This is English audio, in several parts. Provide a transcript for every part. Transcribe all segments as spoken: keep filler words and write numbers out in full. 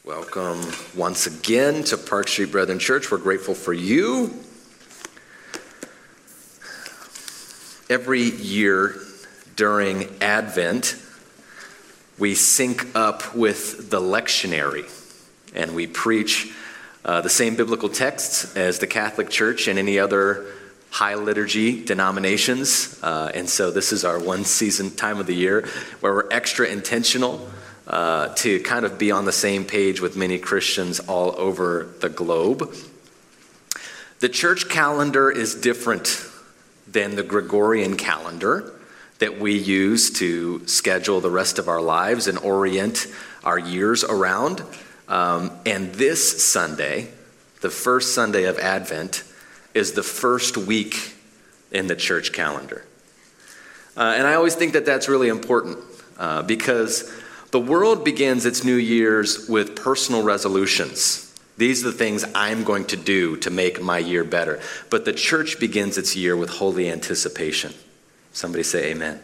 Welcome once again to Park Street Brethren Church. We're grateful for you. Every year during Advent, we sync up with the lectionary, and we preach uh, the same biblical texts as the Catholic Church and any other high liturgy denominations. Uh, and so this is our one season time of the year where we're extra intentional Uh, to kind of be on the same page with many Christians all over the globe. The church calendar is different than the Gregorian calendar that we use to schedule the rest of our lives and orient our years around. Um, and this Sunday, the first Sunday of Advent, is the first week in the church calendar. Uh, and I always think that that's really important uh, because the world begins its New Year's with personal resolutions. These are the things I'm going to do to make my year better. But the church begins its year with holy anticipation. Somebody say amen.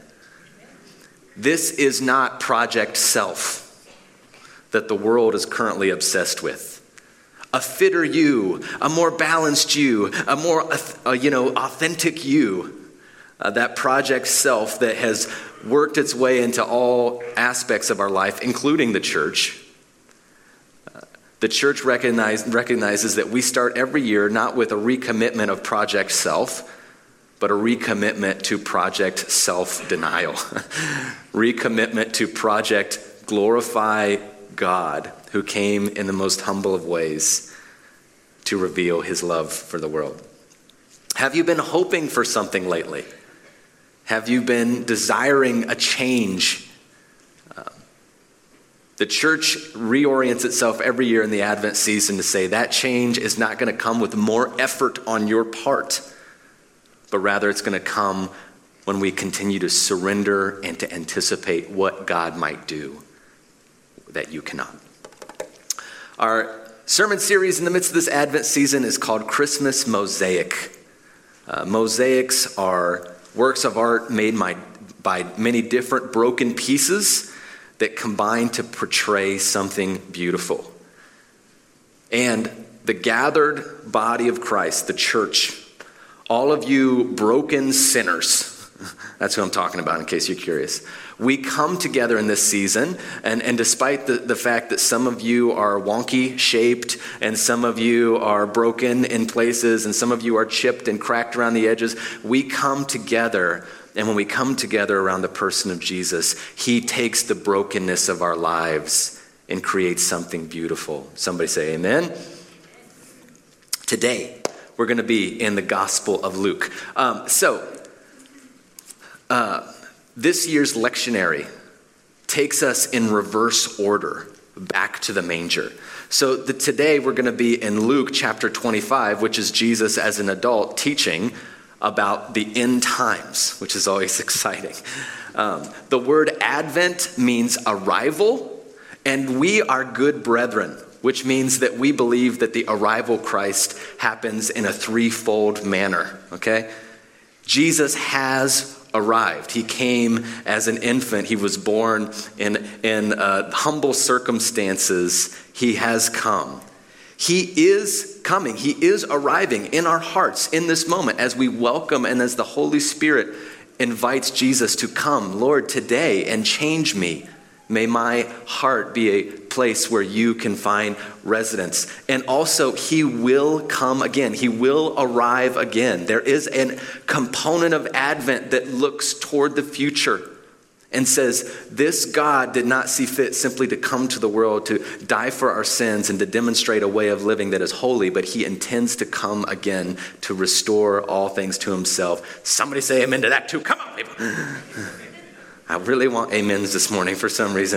This is not Project Self that the world is currently obsessed with. A fitter you, a more balanced you, a more uh, you know, authentic you. Uh, that Project Self that has worked its way into all aspects of our life, including the church. Uh, the church recognize, recognizes that we start every year not with a recommitment of Project Self, but a recommitment to Project Self-Denial. Recommitment to Project Glorify God, who came in the most humble of ways to reveal his love for the world. Have you been hoping for something lately? Have you been desiring a change? Um, the church reorients itself every year in the Advent season to say that change is not going to come with more effort on your part, but rather it's going to come when we continue to surrender and to anticipate what God might do that you cannot. Our sermon series in the midst of this Advent season is called Christmas Mosaic. Uh, mosaics are works of art made by, by many different broken pieces that combine to portray something beautiful. And the gathered body of Christ, the church, all of you broken sinners, that's who I'm talking about in case you're curious. We come together in this season, and, and despite the, the fact that some of you are wonky shaped, and some of you are broken in places, and some of you are chipped and cracked around the edges, we come together, and when we come together around the person of Jesus, he takes the brokenness of our lives and creates something beautiful. Somebody say amen. Today, we're going to be in the Gospel of Luke. Um, so, uh, This year's lectionary takes us in reverse order back to the manger. So the, today we're going to be in Luke chapter twenty-five, which is Jesus as an adult teaching about the end times, which is always exciting. Um, the word Advent means arrival, and we are good brethren, which means that we believe that the arrival of Christ happens in a threefold manner, okay? Jesus has arrived. He came as an infant. He was born in, in uh, humble circumstances. He has come. He is coming. He is arriving in our hearts in this moment as we welcome and as the Holy Spirit invites Jesus to come, Lord, today and change me. May my heart be a place where you can find residence. And also, he will come again. He will arrive again. There is a component of Advent that looks toward the future and says, this God did not see fit simply to come to the world to die for our sins and to demonstrate a way of living that is holy, but he intends to come again to restore all things to himself. Somebody say amen to that too. Come on, people. I really want amens this morning for some reason.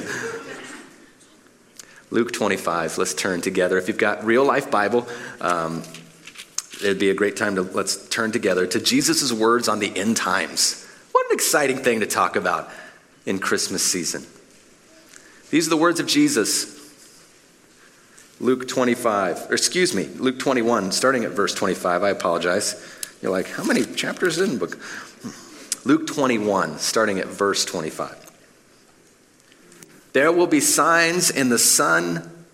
Luke twenty-five, let's turn together. If you've got real life Bible, um, it'd be a great time to let's turn together to Jesus' words on the end times. What an exciting thing to talk about in Christmas season. These are the words of Jesus. Luke twenty-five, or excuse me, Luke twenty-one, starting at verse twenty-five. I apologize. You're like, how many chapters in the book? Luke twenty-one, starting at verse twenty-five. There will be signs in the sun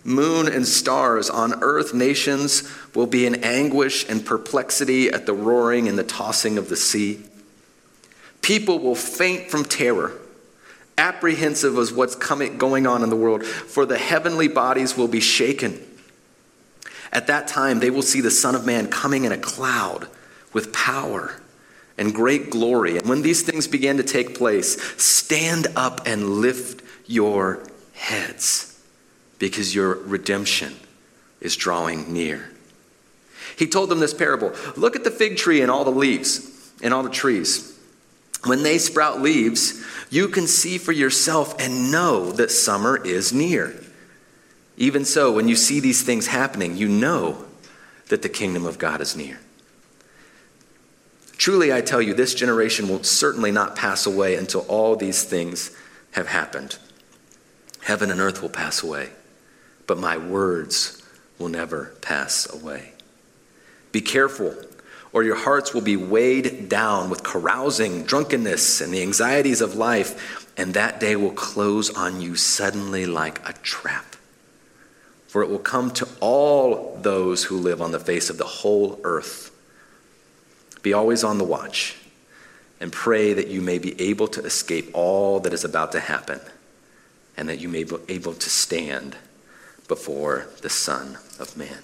moon and stars. On earth, nations will be in anguish and perplexity at the roaring and the tossing of the sea. People will faint from terror, apprehensive of what's coming, going on in the world, for the heavenly bodies will be shaken. At that time, they will see the Son of Man coming in a cloud with power and great glory. And when these things begin to take place, stand up and lift your heads, because your redemption is drawing near. He told them this parable. Look at the fig tree and all the leaves and all the trees. When they sprout leaves, you can see for yourself and know that summer is near. Even so, when you see these things happening, you know that the kingdom of God is near. Truly, I tell you, this generation will certainly not pass away until all these things have happened. Heaven and earth will pass away, but my words will never pass away. Be careful, or your hearts will be weighed down with carousing, drunkenness, and the anxieties of life, and that day will close on you suddenly like a trap. For it will come to all those who live on the face of the whole earth. Be always on the watch, and pray that you may be able to escape all that is about to happen, and that you may be able to stand before the Son of Man.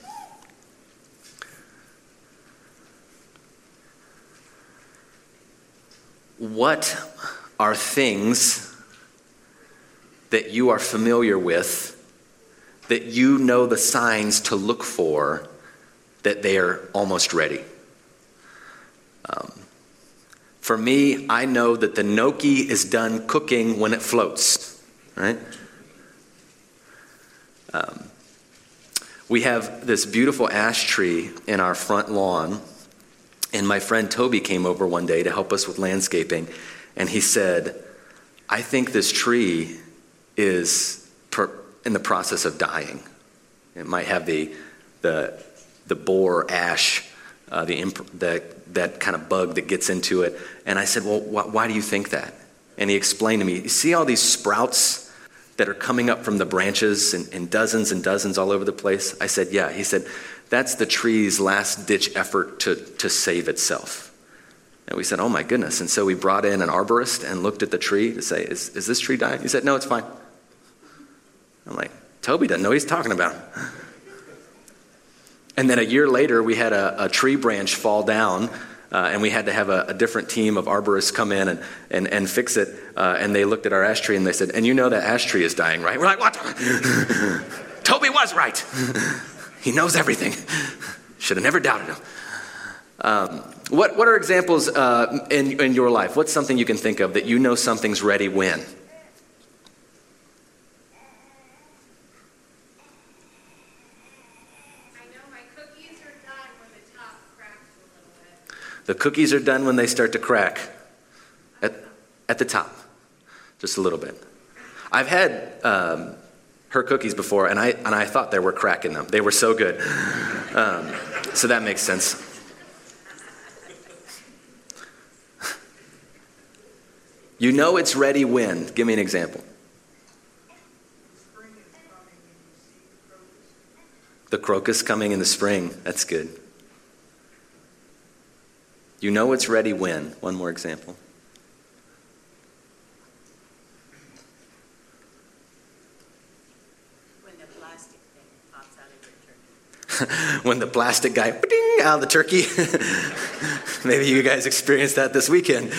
What are things that you are familiar with, that you know the signs to look for, that they are almost ready? Um, for me, I know that the gnocchi is done cooking when it floats, right? Um, we have this beautiful ash tree in our front lawn, and my friend Toby came over one day to help us with landscaping, and he said, I think this tree is per- in the process of dying. It might have the the the borer ash, uh, the, imp- the that kind of bug that gets into it. And I said, well, wh- why do you think that? And he explained to me, you see all these sprouts that are coming up from the branches in, in dozens and dozens all over the place? I said, yeah. He said, that's the tree's last ditch effort to, to save itself. And we said, oh my goodness. And so we brought in an arborist and looked at the tree to say, is, is this tree dying? He said, no, it's fine. I'm like, Toby doesn't know what he's talking about. And then a year later, we had a, a tree branch fall down, uh, and we had to have a, a different team of arborists come in and, and, and fix it. Uh, and they looked at our ash tree and they said, and you know that ash tree is dying, right? We're like, what? Toby was right. He knows everything. Should have never doubted him. Um, what, what are examples uh, in, in your life? What's something you can think of that you know something's ready when? The cookies are done when they start to crack at, at the top, just a little bit. I've had um, her cookies before, and I and I thought there were crack in them. They were so good. Um, so that makes sense. You know it's ready when? Give me an example. The crocus coming in the spring. That's good. You know it's ready when? One more example. When the plastic thing pops out of your turkey. When the plastic guy, ding, out of the turkey. Maybe you guys experienced that this weekend.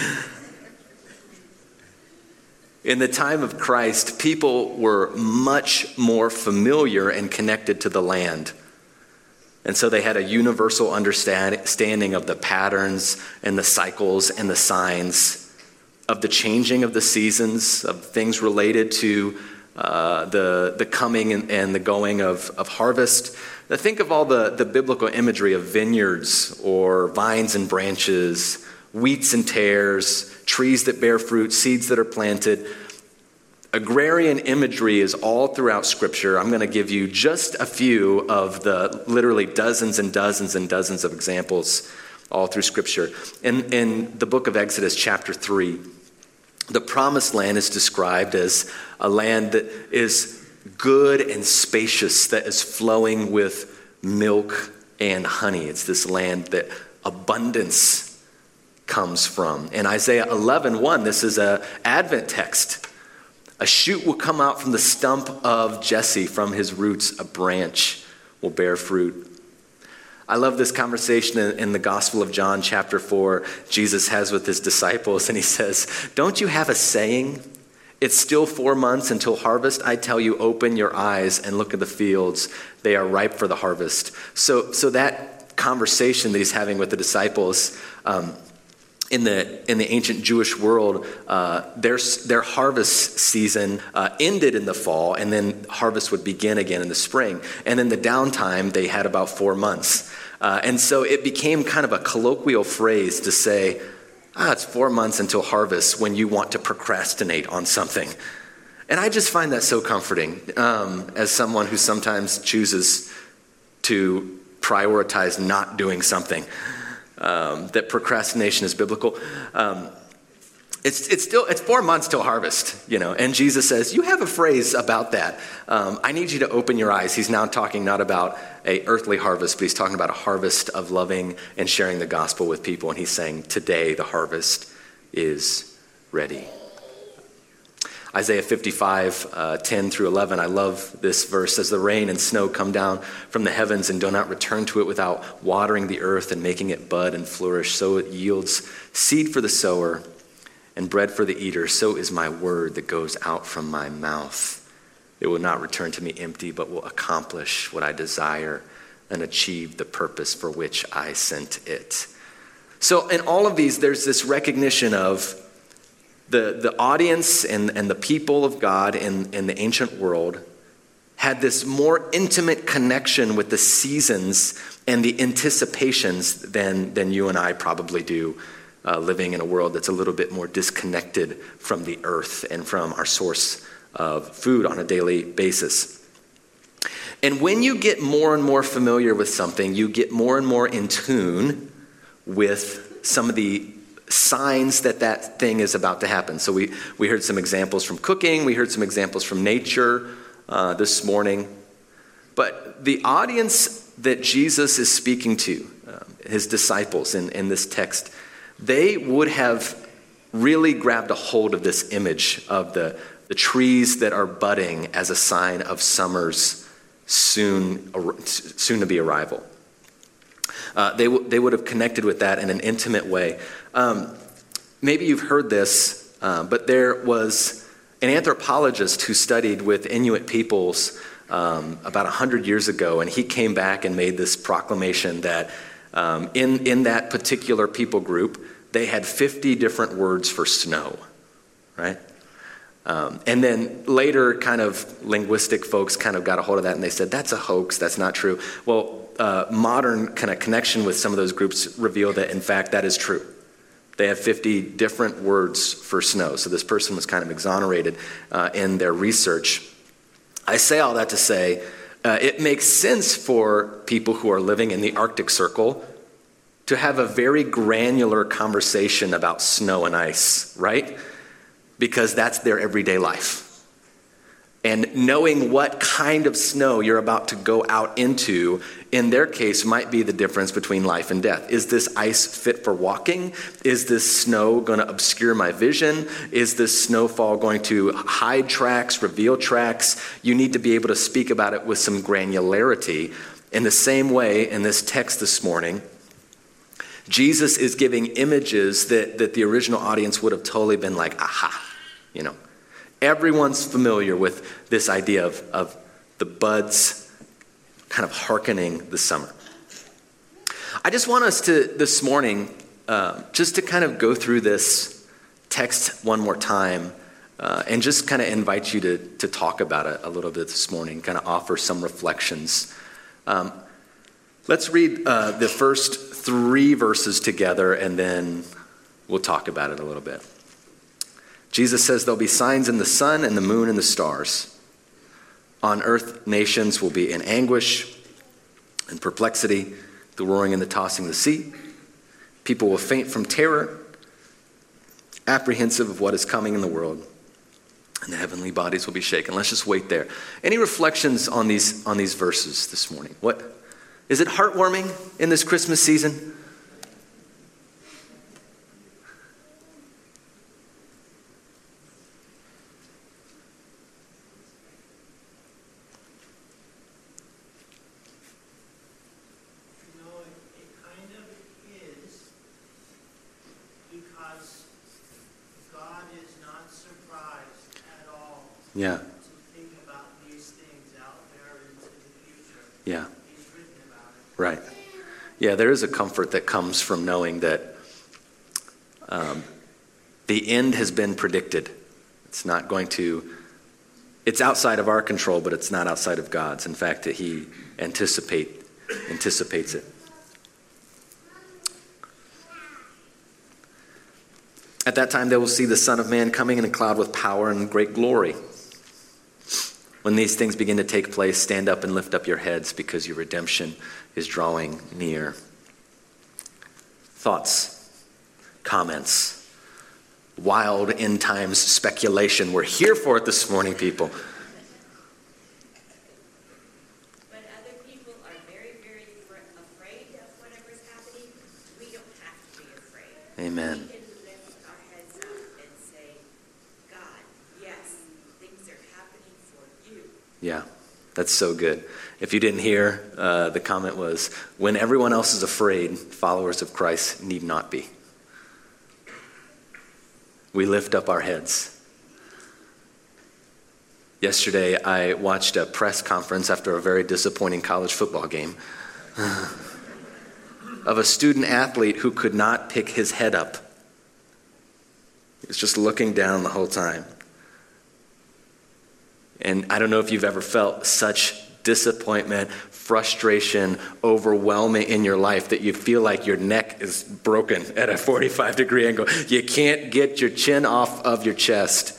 In the time of Christ, people were much more familiar and connected to the land. And so they had a universal understanding of the patterns and the cycles and the signs of the changing of the seasons, of things related to uh, the the coming and, and the going of, of harvest. Now think of all the, the biblical imagery of vineyards or vines and branches, wheats and tares, trees that bear fruit, seeds that are planted. Agrarian imagery is all throughout Scripture. I'm going to give you just a few of the literally dozens and dozens and dozens of examples all through Scripture. In, in the book of Exodus, chapter three, the promised land is described as a land that is good and spacious, that is flowing with milk and honey. It's this land that abundance comes from. In Isaiah eleven one, this is an Advent text. A shoot will come out from the stump of Jesse, from his roots a branch will bear fruit. I love this conversation in, in the Gospel of John chapter four, Jesus has with his disciples, and he says, don't you have a saying? It's still four months until harvest. I tell you, open your eyes and look at the fields. They are ripe for the harvest. So, so that conversation that he's having with the disciples, um, In the in the ancient Jewish world, uh, their their harvest season uh, ended in the fall, and then harvest would begin again in the spring. And then the downtime, they had about four months. Uh, and so it became kind of a colloquial phrase to say, ah, it's four months until harvest when you want to procrastinate on something. And I just find that so comforting um, as someone who sometimes chooses to prioritize not doing something. Um, that procrastination is biblical. Um, it's it's still it's four months till harvest, you know. And Jesus says, "You have a phrase about that. Um, I need you to open your eyes." He's now talking not about a earthly harvest, but he's talking about a harvest of loving and sharing the gospel with people. And he's saying, "Today the harvest is ready." Isaiah fifty-five, uh, ten through eleven, I love this verse. As the rain and snow come down from the heavens and do not return to it without watering the earth and making it bud and flourish, so it yields seed for the sower and bread for the eater. So is my word that goes out from my mouth. It will not return to me empty, but will accomplish what I desire and achieve the purpose for which I sent it. So in all of these, there's this recognition of The, the audience and, and the people of God in, in the ancient world had this more intimate connection with the seasons and the anticipations than, than you and I probably do, uh, living in a world that's a little bit more disconnected from the earth and from our source of food on a daily basis. And when you get more and more familiar with something, you get more and more in tune with some of the signs that that thing is about to happen. So we, we heard some examples from cooking. We heard some examples from nature uh, this morning. But the audience that Jesus is speaking to, um, his disciples in, in this text, they would have really grabbed a hold of this image of the, the trees that are budding as a sign of summer's soon, soon-to-be arrival. Uh, they, w- they would have connected with that in an intimate way. Um, maybe you've heard this, uh, but there was an anthropologist who studied with Inuit peoples um, about one hundred years ago, and he came back and made this proclamation that um, in, in that particular people group, they had fifty different words for snow, right? Um, and then later kind of linguistic folks kind of got a hold of that, and they said, that's a hoax, that's not true. Well, uh, modern kind of connection with some of those groups reveal that, in fact, that is true. They have fifty different words for snow. So this person was kind of exonerated uh, in their research. I say all that to say, uh, it makes sense for people who are living in the Arctic Circle to have a very granular conversation about snow and ice, right? Because that's their everyday life. And knowing what kind of snow you're about to go out into, in their case, might be the difference between life and death. Is this ice fit for walking? Is this snow going to obscure my vision? Is this snowfall going to hide tracks, reveal tracks? You need to be able to speak about it with some granularity. In the same way, in this text this morning, Jesus is giving images that, that the original audience would have totally been like, aha, you know. Everyone's familiar with this idea of, of the buds kind of hearkening the summer. I just want us to, this morning, uh, just to kind of go through this text one more time uh, and just kind of invite you to, to talk about it a little bit this morning, kind of offer some reflections. Um, let's read uh, the first three verses together, and then we'll talk about it a little bit. Jesus says there'll be signs in the sun and the moon and the stars. On earth, nations will be in anguish and perplexity, the roaring and the tossing of the sea. People will faint from terror, apprehensive of what is coming in the world. and the heavenly bodies will be shaken. Let's just wait there. Any reflections on these on these verses this morning? What is it heartwarming in this Christmas season? Yeah. To think about these things out there into the future. Yeah. He's written about it. Right. Yeah, there is a comfort that comes from knowing that um, the end has been predicted. It's not going to, it's outside of our control, but it's not outside of God's. In fact, that he anticipate, anticipates it. At that time, they will see the Son of Man coming in a cloud with power and great glory. When these things begin to take place, stand up and lift up your heads because your redemption is drawing near. Thoughts, comments, wild end times speculation. We're here for it this morning, people. When other people are very, very fr- afraid of whatever's happening, we don't have to be afraid. Amen. We can lift our heads up and say, God, yes, things are happening for you. Yeah, that's so good. If you didn't hear, uh, the comment was, when everyone else is afraid, followers of Christ need not be. We lift up our heads. Yesterday, I watched a press conference after a very disappointing college football game of a student athlete who could not pick his head up. He was just looking down the whole time. And I don't know if you've ever felt such disappointment, frustration, overwhelming in your life that you feel like your neck is broken at a forty-five degree angle. You can't get your chin off of your chest.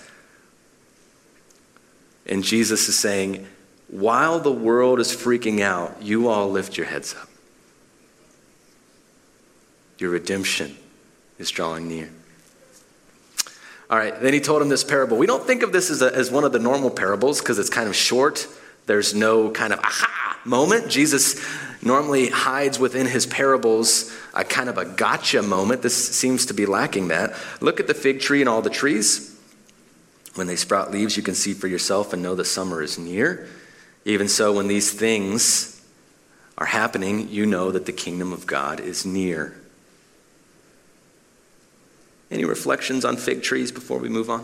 And Jesus is saying, while the world is freaking out, you all lift your heads up. Your redemption is drawing near. All right, then he told him this parable. We don't think of this as, a, as one of the normal parables because it's kind of short. There's no kind of aha moment. Jesus normally hides within his parables a kind of a gotcha moment. This seems to be lacking that. Look at the fig tree and all the trees. When they sprout leaves, you can see for yourself and know the summer is near. Even so, when these things are happening, you know that the kingdom of God is near. Any reflections on fig trees before we move on?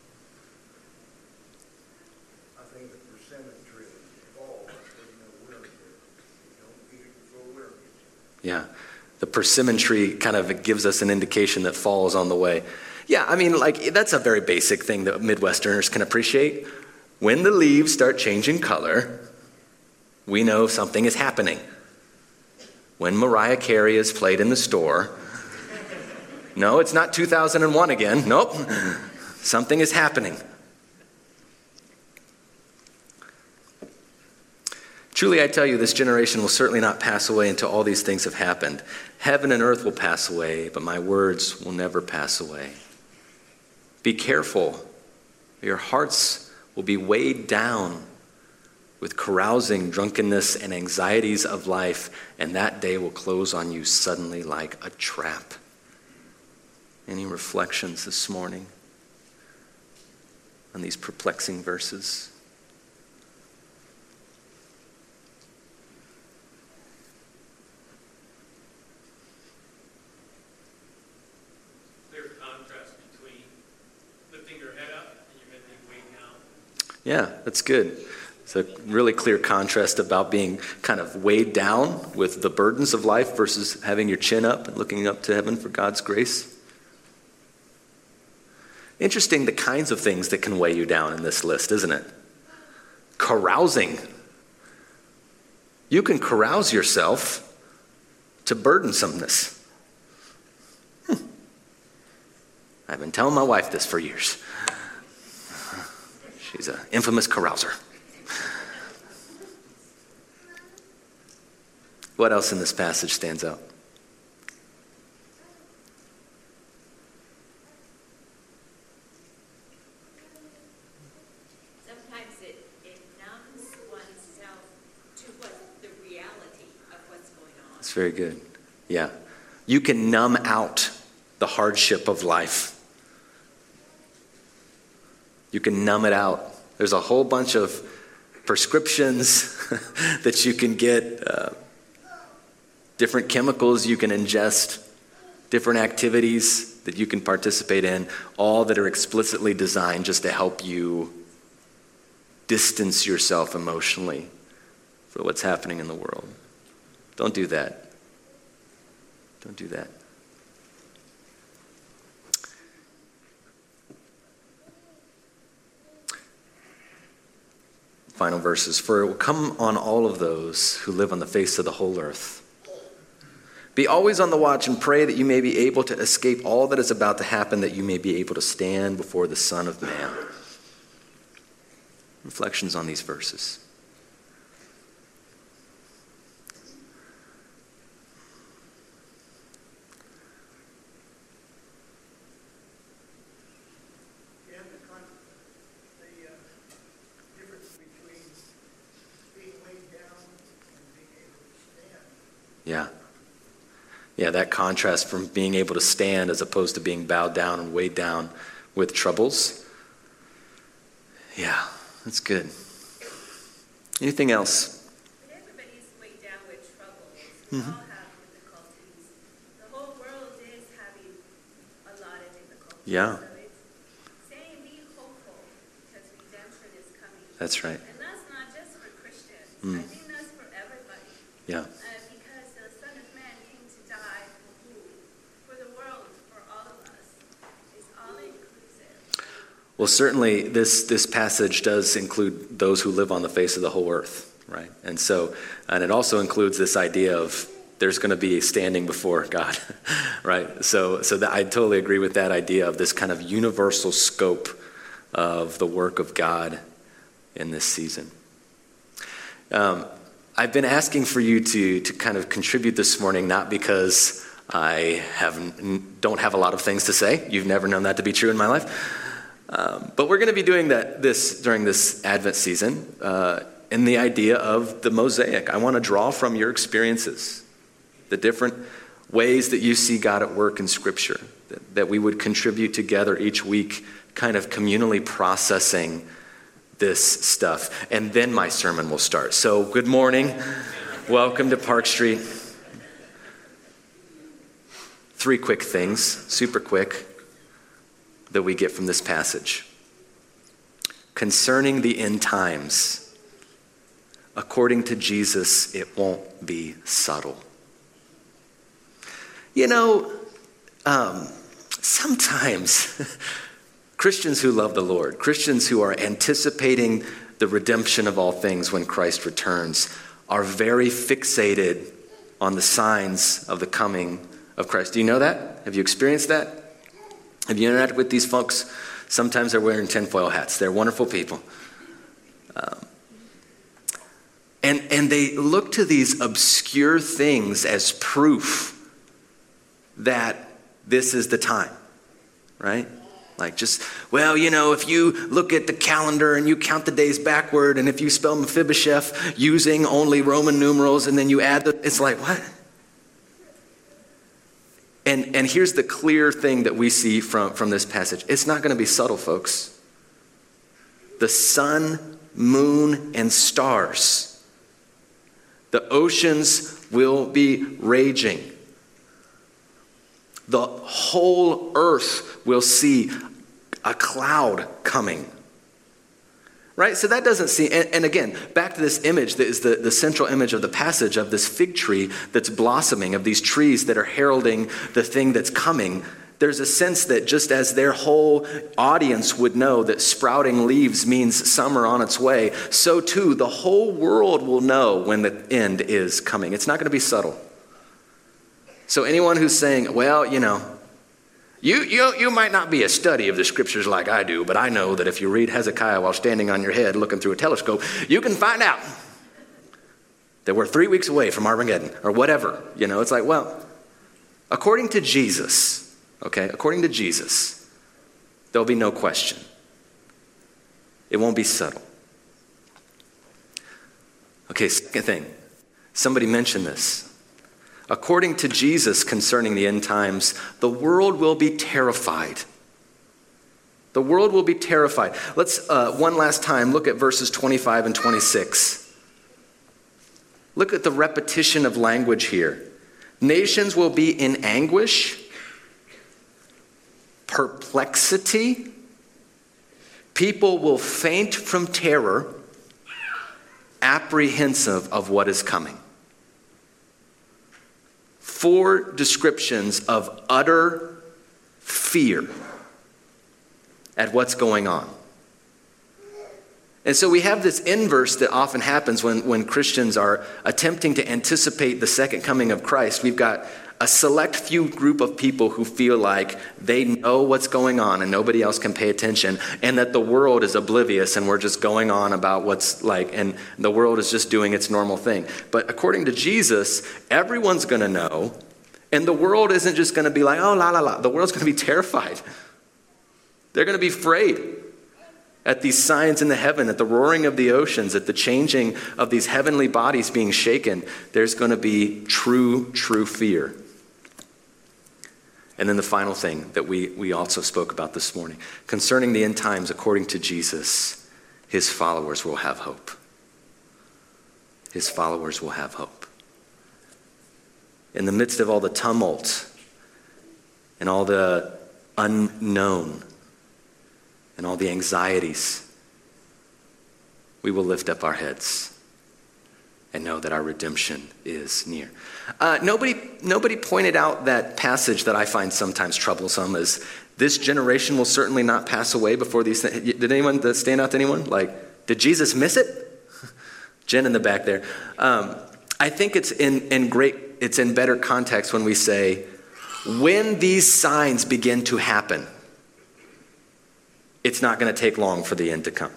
I think the persimmon tree falls when the winter hits. Don't eat it before winter hits. Yeah. The persimmon tree kind of gives us an indication that fall is on the way. Yeah, I mean, like, that's a very basic thing that Midwesterners can appreciate. When the leaves start changing color, we know something is happening. When Mariah Carey is played in the store, no, it's not two thousand one again. Nope. Something is happening. Truly, I tell you, this generation will certainly not pass away until all these things have happened. Heaven and earth will pass away, but my words will never pass away. Be careful. Your hearts will be weighed down with carousing, drunkenness, and anxieties of life, and that day will close on you suddenly like a trap. Any reflections this morning on these perplexing verses? Clear contrast between lifting your head up and your head being weighed down. Yeah, that's good. It's a really clear contrast about being kind of weighed down with the burdens of life versus having your chin up and looking up to heaven for God's grace. Interesting the kinds of things that can weigh you down in this list, isn't it? Carousing. You can carouse yourself to burdensomeness. Hmm. I've been telling my wife this for years. She's an infamous carouser. What else in this passage stands out? It's very good. Yeah. You can numb out the hardship of life. You can numb it out. There's a whole bunch of prescriptions that you can get, uh, different chemicals you can ingest, different activities that you can participate in, all that are explicitly designed just to help you distance yourself emotionally for what's happening in the world. Don't do that. Don't do that. Final verses. For it will come on all of those who live on the face of the whole earth. Be always on the watch and pray that you may be able to escape all that is about to happen, that you may be able to stand before the Son of Man. Reflections on these verses. Yeah, the con, the, uh, difference between being weighed down and being able to stand. Yeah. Yeah, that contrast from being able to stand as opposed to being bowed down and weighed down with troubles. Yeah, that's good. Anything else? But everybody's weighed down with troubles. We Mhm. all have difficulties. The whole world is having a lot of difficulties. Yeah. So it's saying be hopeful because redemption is coming. That's right. And that's not just for Christians. Mm. I think that's for everybody. Yeah. Uh, because the Son of Man came to die for who? For the world, for all of us. It's all inclusive. Well, certainly this, this passage does include those who live on the face of the whole earth, right? And so, and it also includes this idea of there's going to be standing before God, right? So, so that I totally agree with that idea of this kind of universal scope of the work of God in this season. Um, I've been asking for you to to kind of contribute this morning, not because I have don't have a lot of things to say. You've never known that to be true in my life. Um, but we're going to be doing that this during this Advent season uh, in the idea of the mosaic. I want to draw from your experiences, the different ways that you see God at work in Scripture, that, that we would contribute together each week, kind of communally processing this stuff. And then my sermon will start. So good morning. Welcome to Park Street. Three quick things, super quick, that we get from this passage. Concerning the end times, according to Jesus, it won't be subtle. You know, um, sometimes Christians who love the Lord, Christians who are anticipating the redemption of all things when Christ returns, are very fixated on the signs of the coming of Christ. Do you know that? Have you experienced that? Have you interacted with these folks? Sometimes they're wearing tinfoil hats. They're wonderful people. Um, and, and they look to these obscure things as proof that this is the time, right? Like just, well, you know, if you look at the calendar and you count the days backward, and if you spell Mephibosheth using only Roman numerals, and then you add the, it's like, what? And and here's the clear thing that we see from, from this passage. It's not going to be subtle, folks. The sun, moon, and stars, the oceans will be raging. The whole earth will see a cloud coming. Right? So that doesn't seem, and, and again, back to this image that is the, the central image of the passage of this fig tree that's blossoming, of these trees that are heralding the thing that's coming. There's a sense that just as their whole audience would know that sprouting leaves means summer on its way, so too the whole world will know when the end is coming. It's not going to be subtle. So anyone who's saying, well, you know, You, you you might not be a study of the scriptures like I do, but I know that if you read Hezekiah while standing on your head looking through a telescope, you can find out that we're three weeks away from Armageddon or whatever. You know, it's like, well, according to Jesus, okay, according to Jesus, there'll be no question. It won't be subtle. Okay, second thing. Somebody mentioned this. According to Jesus concerning the end times, the world will be terrified. The world will be terrified. Let's, uh, one last time, look at verses twenty-five and twenty-six. Look at the repetition of language here. Nations will be in anguish, perplexity. People will faint from terror, apprehensive of what is coming. Four descriptions of utter fear at what's going on. And so we have this inverse that often happens when, when Christians are attempting to anticipate the second coming of Christ. We've got a select few group of people who feel like they know what's going on and nobody else can pay attention, and that the world is oblivious and we're just going on about what's like, and the world is just doing its normal thing. But according to Jesus, everyone's going to know, and the world isn't just going to be like, oh, la, la, la. The world's going to be terrified. They're going to be afraid at these signs in the heaven, at the roaring of the oceans, at the changing of these heavenly bodies being shaken. There's going to be true, true fear. And then the final thing that we, we also spoke about this morning, concerning the end times, according to Jesus, his followers will have hope. His followers will have hope. In the midst of all the tumult and all the unknown and all the anxieties, we will lift up our heads and know that our redemption is near. Uh, nobody, nobody pointed out that passage that I find sometimes troublesome is, this generation will certainly not pass away before these things. Did anyone, that stand out to anyone? Like, did Jesus miss it? Jen in the back there. Um, I think it's in, in great, it's in better context when we say, when these signs begin to happen, it's not going to take long for the end to come.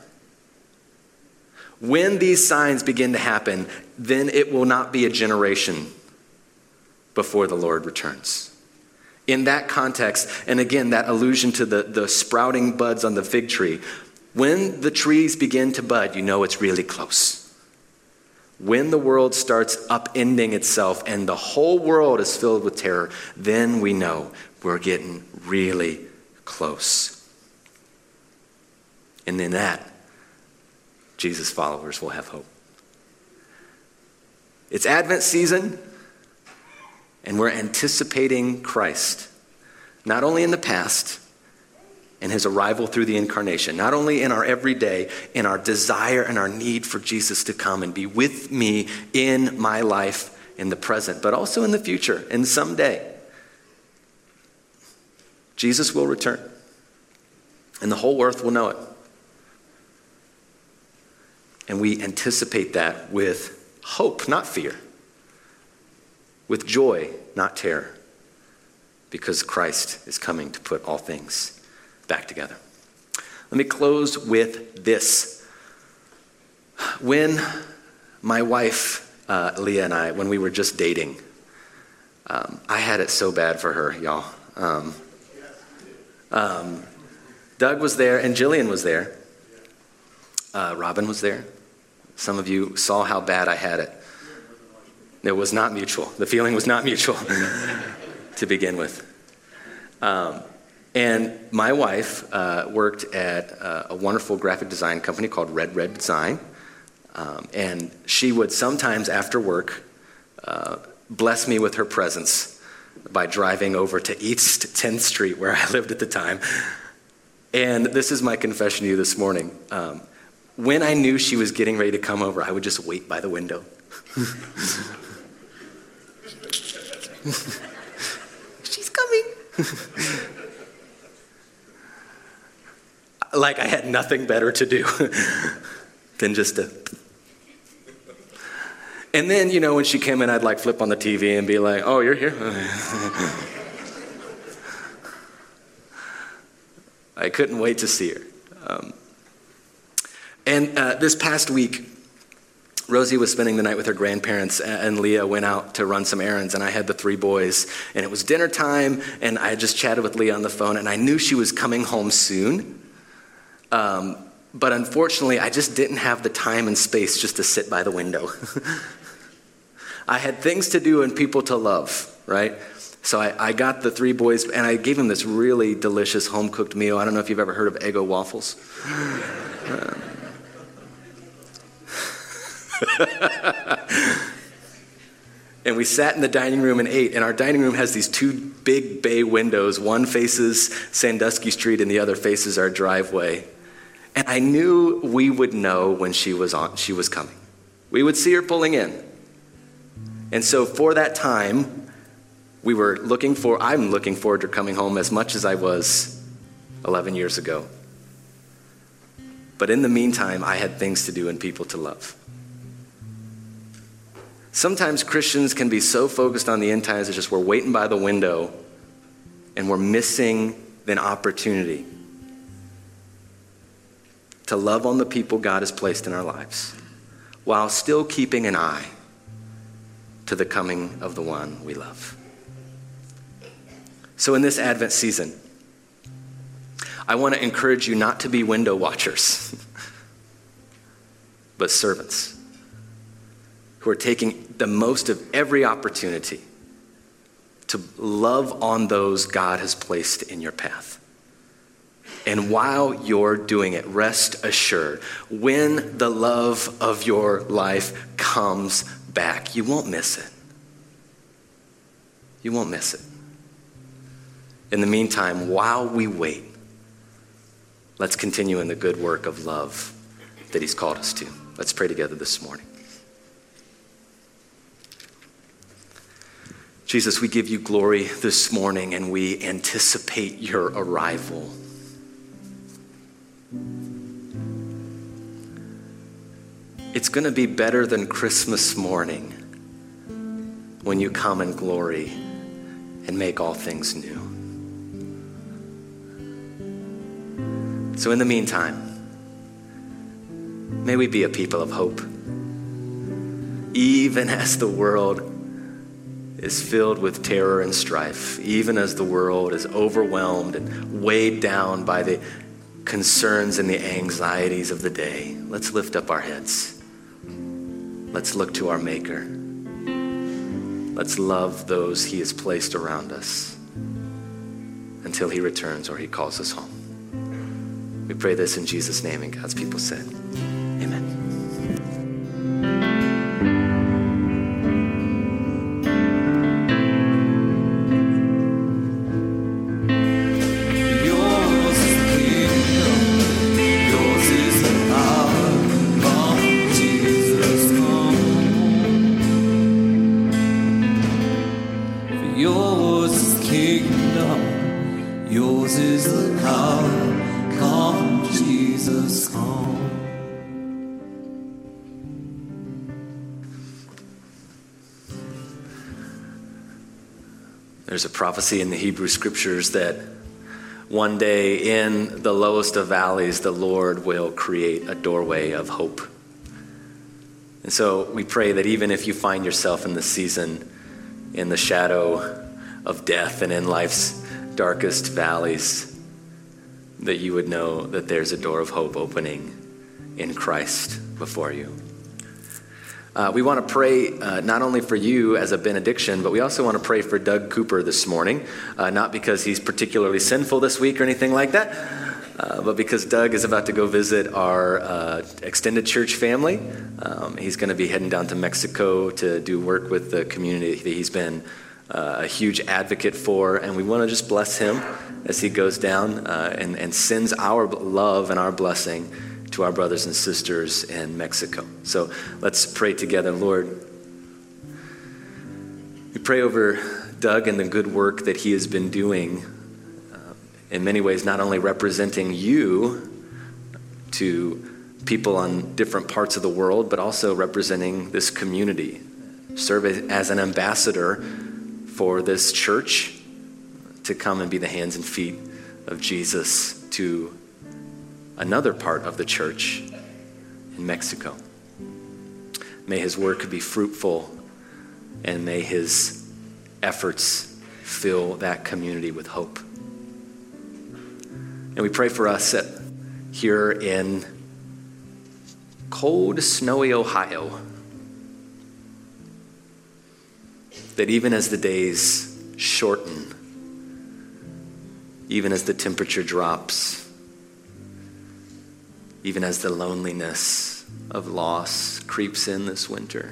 When these signs begin to happen, then it will not be a generation before the Lord returns. In that context, and again, that allusion to the, the sprouting buds on the fig tree, when the trees begin to bud, you know it's really close. When the world starts upending itself and the whole world is filled with terror, then we know we're getting really close. And in that, Jesus' followers will have hope. It's Advent season, and we're anticipating Christ, not only in the past, in his arrival through the incarnation, not only in our everyday, in our desire and our need for Jesus to come and be with me in my life in the present, but also in the future and someday. Jesus will return, and the whole earth will know it. And we anticipate that with hope, not fear. With joy, not terror. Because Christ is coming to put all things back together. Let me close with this. When my wife, uh, Leah, and I, when we were just dating, um, I had it so bad for her, y'all. Um, um, Doug was there and Jillian was there. Uh, Robin was there. Some of you saw how bad I had it. It was not mutual. The feeling was not mutual to begin with. Um, and my wife uh, worked at uh, a wonderful graphic design company called Red Red Design. Um, and she would sometimes after work uh, bless me with her presence by driving over to East tenth Street where I lived at the time. And this is my confession to you this morning. Um, When I knew she was getting ready to come over, I would just wait by the window. She's coming. Like I had nothing better to do than just to. And then, you know, when she came in, I'd like flip on the T V and be like, oh, you're here? I couldn't wait to see her. Um, And uh, this past week, Rosie was spending the night with her grandparents, and Leah went out to run some errands, and I had the three boys. And it was dinner time, and I just chatted with Leah on the phone, and I knew she was coming home soon. Um, but unfortunately, I just didn't have the time and space just to sit by the window. I had things to do and people to love, right? So I, I got the three boys, and I gave them this really delicious home-cooked meal. I don't know if you've ever heard of Eggo waffles. Um, and we sat in the dining room and ate, and our dining room has these two big bay windows. One faces Sandusky Street, and the other faces our driveway. And I knew we would know when she was on, she was coming. We would see her pulling in. And so for that time, we were looking for, I'm looking forward to coming home as much as I was eleven years ago. But in the meantime, I had things to do and people to love. Sometimes Christians can be so focused on the end times, it's just we're waiting by the window and we're missing an opportunity to love on the people God has placed in our lives while still keeping an eye to the coming of the one we love. So in this Advent season, I want to encourage you not to be window watchers, but servants who are taking the most of every opportunity to love on those God has placed in your path. And while you're doing it, rest assured, when the love of your life comes back, you won't miss it. You won't miss it. In the meantime, while we wait, let's continue in the good work of love that he's called us to. Let's pray together this morning. Jesus, we give you glory this morning, and we anticipate your arrival. It's going to be better than Christmas morning when you come in glory and make all things new. So in the meantime, may we be a people of hope, even as the world is filled with terror and strife, even as the world is overwhelmed and weighed down by the concerns and the anxieties of the day. Let's lift up our heads. Let's look to our Maker. Let's love those he has placed around us until he returns or he calls us home. We pray this in Jesus' name, and God's people said, amen. There's a prophecy in the Hebrew scriptures that one day in the lowest of valleys, the Lord will create a doorway of hope. And so we pray that even if you find yourself in the season, in the shadow of death and in life's darkest valleys, that you would know that there's a door of hope opening in Christ before you. Uh, we want to pray uh, not only for you as a benediction, but we also want to pray for Doug Cooper this morning, uh, not because he's particularly sinful this week or anything like that, uh, but because Doug is about to go visit our uh, extended church family. Um, he's going to be heading down to Mexico to do work with the community that he's been uh, a huge advocate for, and we want to just bless him as he goes down uh, and, and sends our love and our blessing to our brothers and sisters in Mexico. So let's pray together. Lord, we pray over Doug and the good work that he has been doing, uh, in many ways not only representing you to people on different parts of the world, but also representing this community. Serve as an ambassador for this church to come and be the hands and feet of Jesus to another part of the church in Mexico. May his work be fruitful, and may his efforts fill that community with hope. And we pray for us at, here in cold, snowy Ohio. that even as the days shorten, even as the temperature drops, even as the loneliness of loss creeps in this winter,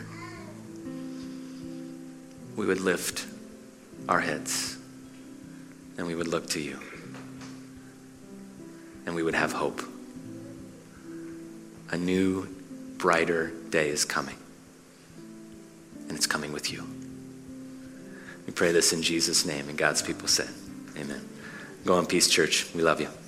we would lift our heads and we would look to you and we would have hope. A new, brighter day is coming, and it's coming with you. We pray this in Jesus' name, and God's people said, amen. Go in peace, church. We love you.